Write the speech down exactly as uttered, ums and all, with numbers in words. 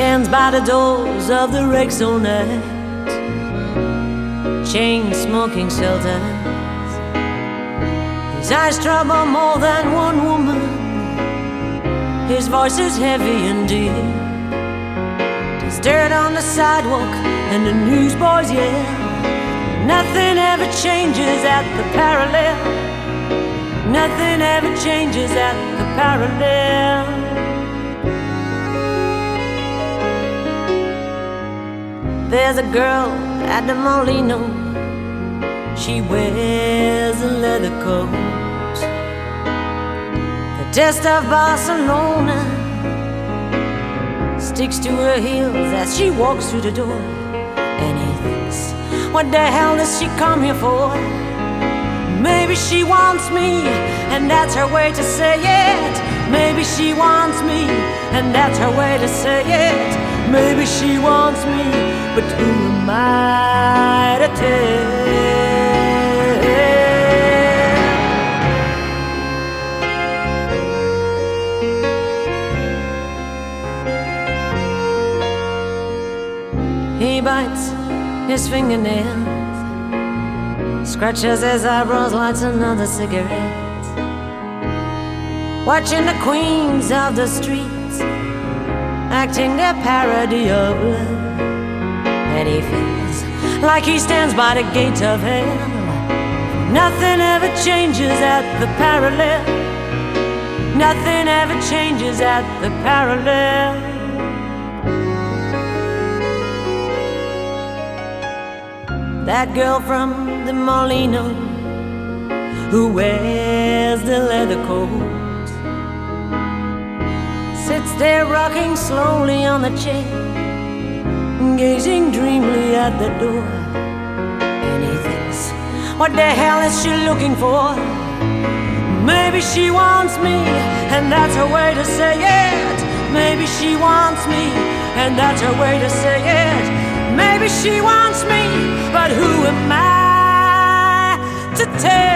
stands by the doors of the wrecks all night, chain-smoking sultans. His eyes trouble more than one woman. His voice is heavy and deep. There's dirt on the sidewalk and the newsboys yell. Nothing ever changes at the parallel. Nothing ever changes at the parallel. There's a girl at the Molino. She wears a leather coat, the dust of Barcelona sticks to her heels as she walks through the door. And he thinks, what the hell does she come here for? Maybe she wants me, and that's her way to say it. Maybe she wants me, and that's her way to say it. Maybe she wants me, but who am I to tell? He bites his fingernails, scratches his eyebrows, lights another cigarette, watching the queens of the streets acting their parody of love. And he feels like he stands by the gates of hell. Nothing ever changes at the parallel. Nothing ever changes at the parallel. That girl from the Molino who wears the leather coat sits there rocking slowly on the chair, gazing dreamily at the door. And he thinks, what the hell is she looking for? Maybe she wants me, and that's her way to say it. Maybe she wants me, and that's her way to say it. Maybe she wants me, but who am I to tell?